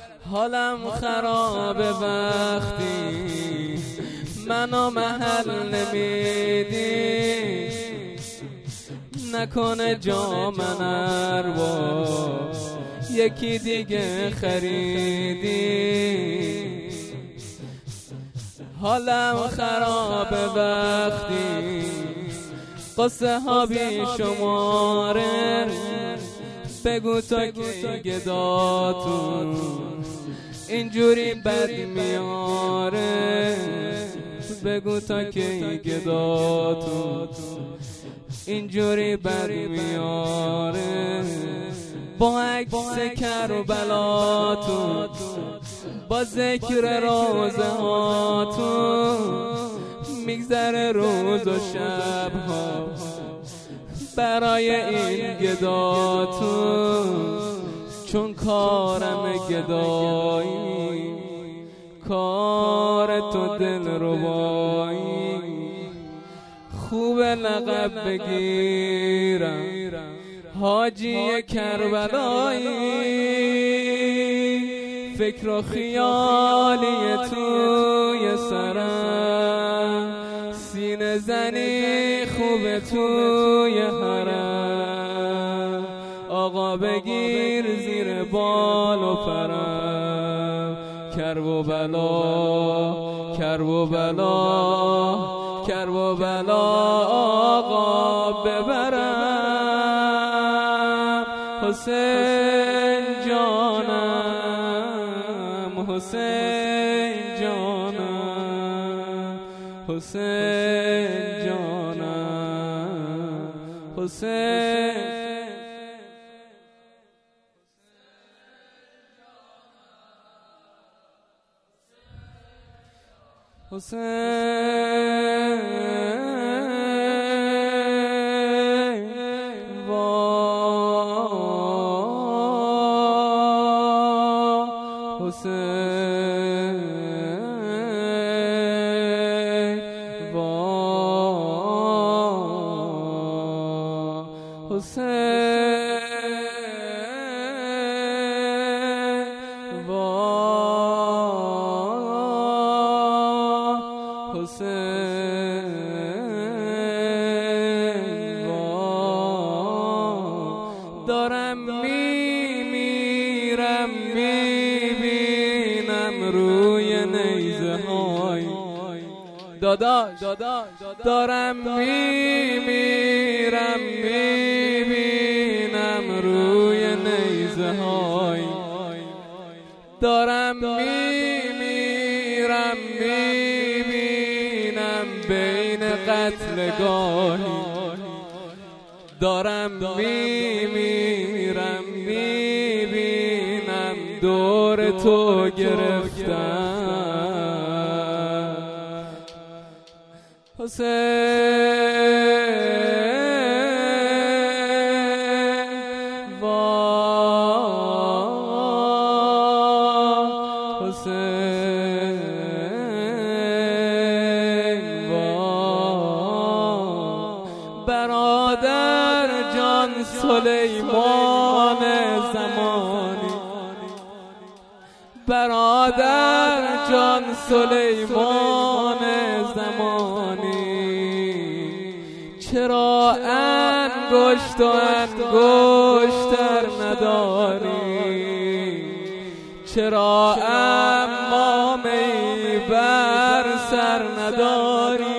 حالم خرابه وقتی منو محل نمیدی، نکنه جا من اروا یکی دیگه خریدی. حالم خرابه وقتی قصه ها بی شماره، بگو تا که گداتون اینجوری بد میاره، بگو تا که گداتون اینجوری بد میاره. با عکس کربلاتون، با ذکر روزه هاتون، میگذره روز و شب ها برای این گداتون. چون کارم گدایی، کار تو دل ربایی، خوب لقب بگیرم حاجی کربلایی. فکر و خیالی توی سرم، سینه زنی خوب توی حرم. آقا بگیر زیر بال و پرم، کرب و بلا کرب و بلا کرب و بلا آقا ببرم. حسین جانم حسین جانم حسین جانم حسین. حسین حسین دارم میمیرم میبینم روی نیزه های داداش، دارم میمیرم میبینم روی نیزه های، دارم میمیرم میبینم بین قتلگاهی، دارم میمیرم میبینم دور تو گرفتم. حسین حسین برادر جان سلیمان زمانی، برادر جان سلیمان زمانی، چرا انگشت و انگشتر نداری؟ چرا امامه‌ای بر سر نداری؟